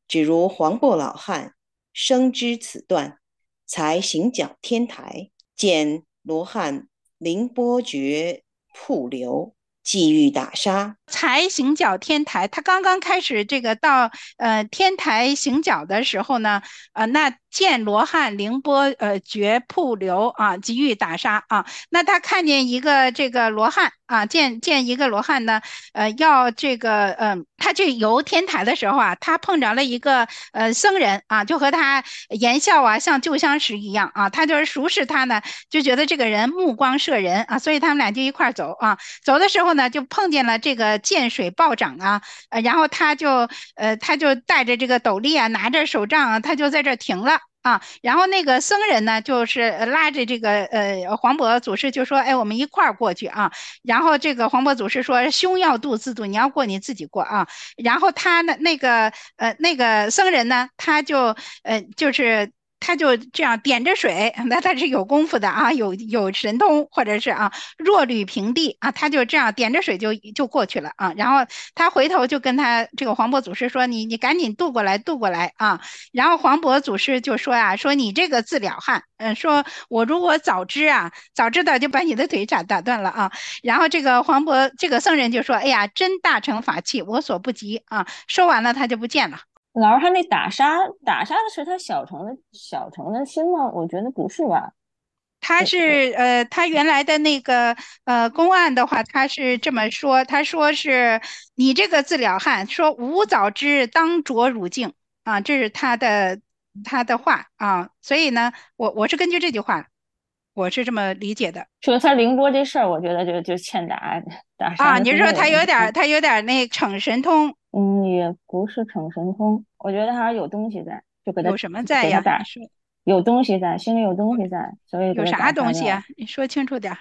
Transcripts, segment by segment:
只如黄檗老汉生知此断，才行脚天台，见罗汉凌波诀瀑流，际遇打杀。 才行脚天台，他刚刚开始这个到天台行脚的时候呢，那见罗汉凌波绝瀑流啊，急欲打杀啊，那他看见一个这个罗汉啊，见一个罗汉呢，要这个他去游天台的时候啊，他碰着了一个僧人啊，就和他言笑啊，像旧相识一样啊，他就是熟识他呢，就觉得这个人目光摄人啊，所以他们俩就一块走啊。走的时候呢，就碰见了这个涧水暴涨啊，然后他就带着这个斗笠啊，拿着手杖啊，他就在这停了。啊，然后那个僧人呢，就是拉着这个黄渤祖师就说，哎，我们一块儿过去啊。然后这个黄渤祖师说，兄要渡自渡，你要过你自己过啊。然后他呢，那个僧人呢，他就这样点着水，那他是有功夫的啊，有神通，或者是啊若履平地啊，他就这样点着水就过去了啊。然后他回头就跟他这个黄渤祖师说：“你赶紧渡过来，渡过来啊！”然后黄渤祖师就说呀：“说你这个自了汉，说我如果早知啊，早知道就把你的腿打断了啊。”然后这个黄渤这个僧人就说：“哎呀，真大乘法器，我所不及啊！”说完了，他就不见了。 老师他那打杀的是他小乘的心吗？我觉得不是吧。 他原来的那个公案的话，他是这么说，他说是你这个自了汉，说吾早知当着汝境啊，这是他的话啊，所以呢，我是根据这句话，我是这么理解的说他凌波这事儿，我觉得就欠打杀啊。 的你是说是这个东西。 他有点那逞神通， 嗯，也不是逞神通，我觉得还是有东西在，就给他有什么在呀？你给他打， 说有东西在，心里有东西在，所以给他有啥打杀掉了。 东西啊？你说清楚点儿。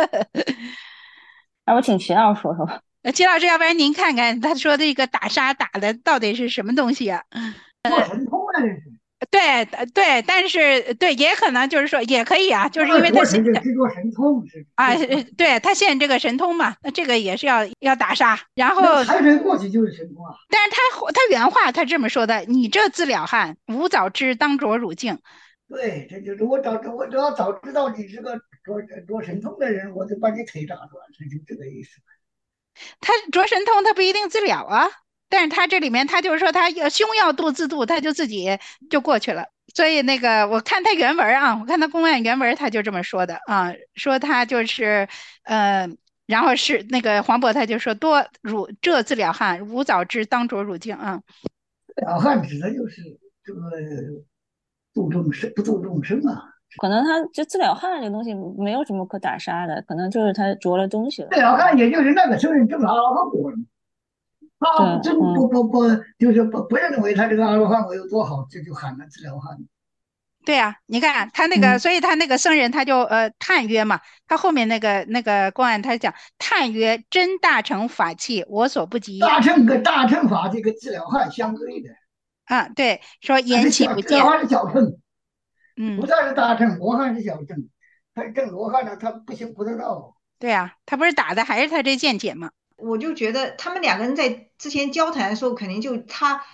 哎，我请齐老师说说吧。 齐老师，要不然您看看他说的这个打杀打的到底是什么东西啊？ 做神通啊，这是对对，但是对，也可能就是说也可以啊，就是因为他现做神就制作神通是啊， 这个。 对他现这个神通嘛，那这个也是要打杀。然后， 那财神过去就是神通啊。 但是他原话他这么说的：“你这自了汉，吾早知当着汝境。” 对，这就是我只要早知道你是个做神通的人，我就把你腿打断，这就这个意思。 他着神通，他不一定自了啊。但是他这里面他就是说他胸要度自度，他就自己就过去了。所以那个我看他原文啊，我看他公案原文他就这么说的啊，说他就是然后是那个黄渤他就说多汝这自了汉，吾早知当着汝境啊。 了汉指的就是这个度众生，不度众生啊。 可能他就自了汉这个东西没有什么可打杀的，可能就是他着了东西了。 了汉也就是那个圣人证阿罗汉果， 对， 他真不，就是不认为他这个阿罗汉果有多好，这就喊他治疗汉。 对呀、你看他那个， 嗯， 所以他那个僧人他就叹曰嘛，他后面那个公案他讲叹曰真大乘法器，我所不及。 大乘跟大乘法这个治疗汉相对的， 啊，对，说言他是其不见。 治疗汉是小乘，不嗯， 但是大乘，罗汉是小乘。他证罗汉呢，他不行不得道。 对啊，他不是打的还是他这见解嘛？ 我就觉得他们两个人在之前交谈的时候，肯定就他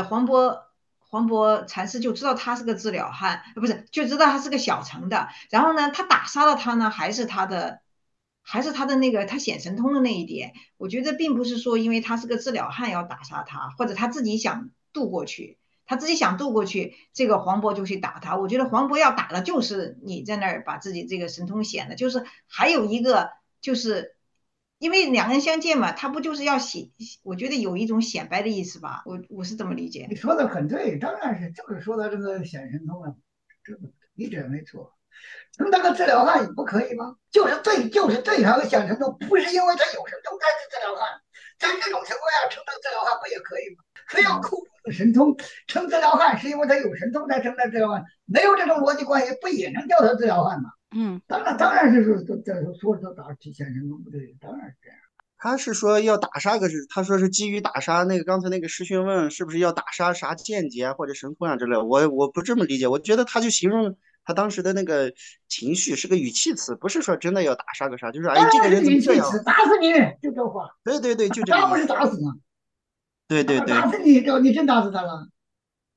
黄渤禅师就知道他是个知了汉，不是就知道他是个小乘的。然后呢，他打杀了他呢，还是他的那个他显神通的那一点。我觉得并不是说因为他是个知了汉要打杀他，或者他自己想渡过去。他自己想渡过去，这个黄渤就去打他。我觉得黄渤要打的就是你在那儿把自己这个神通显了，就是还有一个就是因为两人相见嘛，他不就是要显？我觉得有一种显摆的意思吧，我是这么理解。 你说的很对，当然是就是说他这个显神通了，这个一点没错。成那个治疗汉也不可以吗？就是对他的显神通，不是因为他有神通才是治疗汉。在这种情况下，成了治疗汉不也可以吗？非要扣住神通，成治疗汉是因为他有神通才成了治疗汉，没有这种逻辑关系，不也能叫他治疗汉吗？ 嗯， 当然是说打体现神通不对，当然是这样。 他是说要打杀个是，他说是基于打杀那个刚才那个师兄问是不是要打杀啥间谍啊或者神通啊之类的，我不这么理解，我觉得他就形容他当时的那个情绪是个语气词，不是说真的要打杀个啥，就是哎这个当然是人怎么这样？ 语气词，打死你，就这话。 对对对，就这个打不是意思。 打死吗？ 对对对打死你，你真打死他了？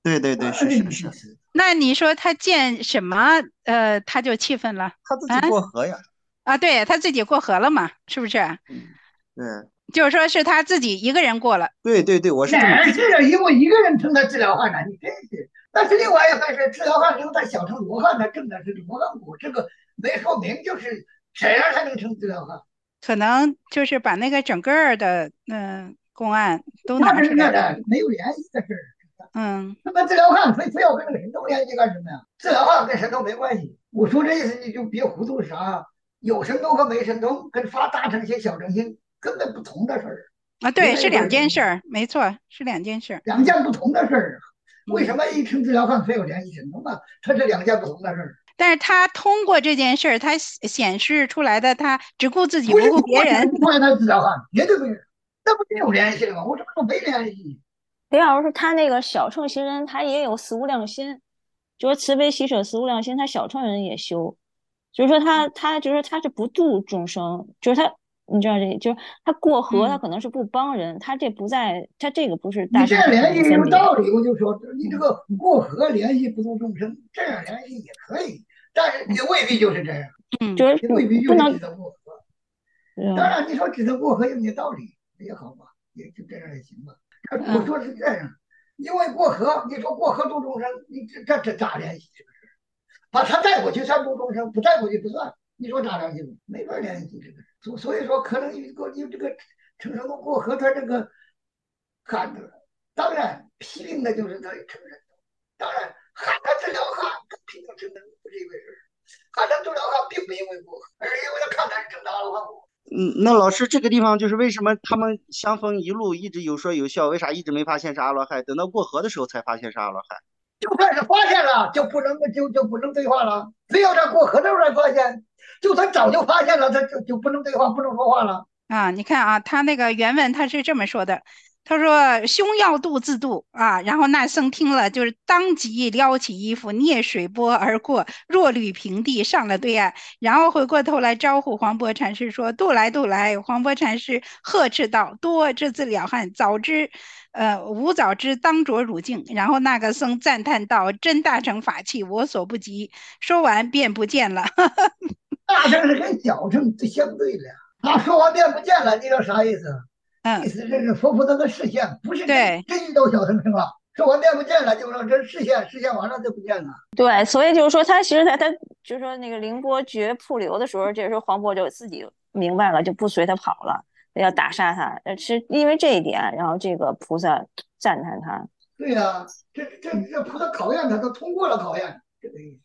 对对对，是是是， 那你说他见什么，他就气愤了他自己过河呀。 啊？对，他自己过河了嘛，是不是？ 嗯，对就是说是他自己一个人过了。 对对对，我是这么哪理解。 是因为一个人称他治疗汉呢？你真是。但是另外一回事，治疗汉称他小称罗汉，他正的是罗汉果，这个没说明就是谁样才能称治疗汉。 可能就是把那个整个的公案都那是那拿出来。 的没有联系的事儿。 嗯， 那么治疗汉非要跟那个神通联系干什么呀？治疗汉跟神通没关系。我说这意思你就别糊涂啥，有神通和没神通跟发大乘性小乘性根本不同的事儿啊，对，是两件事儿，没错，是两件事儿。 两件不同的事儿。为什嗯， 么一称治疗汉非要联系神通呢？它是两件不同的事儿。 但是他通过这件事儿，他显示出来的，他只顾自己不是不顾别人。 不然他治疗汉绝对没有，那不是有联系了吗？我怎么说没联系？ 李老师他那个小乘行人，他也有四无量心，就是慈悲喜舍四无量心，他小乘人也修，就是说他就是他是不度众生，就是他你知道这就是他过河，他嗯可能是不帮人，他这不在，他这个不是你大乘小乘这样联系的分别。 有道理，我就说你这个过河联系不度众生，这样联系也可以，但是也未必就是这样， 嗯就是也未必就是只不能， 能过河。当嗯然，你说只能过河有点道理也好吧，也就这样也行吧。我嗯说是这样，因为过河，你说过河度众生，你这咋联系这个事？把他带过去算度众生，不带过去不算。你说咋联系？没法联系这个。所以说，可能有这个承圣过河，他这个汉子，当然批评的就是他承圣，当然汉他治疗汉跟批评承圣不是一回事。汉他治疗汉并不因为过河，而是因为他看他是正大阿罗汉果。 那老师这个地方就是为什么他们相逢一路一直有说有笑，为啥一直没发现是阿罗汉？等到过河的时候才发现是阿罗汉。 就算是发现了，就不能对话了，非要在过河的时候才发现，就他早就发现了，他就不能对话，不能说话了。 啊，你看啊，他那个原文他是这么说的，他说兄要渡自渡啊，然后那僧听了，就是当即撩起衣服，蹑水波而过，若履平地，上了对岸，然后回过头来招呼黄渤禅师说：渡来，渡来。黄渤禅师呵斥道：多这自了汉，早知吾早知当着汝境。然后那个僧赞叹道：真大乘法器，我所不及。说完便不见了。 大乘是跟小乘是相对的，他说完便不见了，你知道啥意思？意嗯， 思是佛菩萨的视线不是对。 真遇到小乘了，说完便不见了，就说这视线完了就不见了。 对，所以就是说他其实他就是说那个凌波诀瀑流的时候，这时候黄渤就自己明白了，就不随他跑了，要打杀他。是因为这一点，然后这个菩萨赞叹他。 对呀、这菩萨考验他，都通过了考验，这个意思。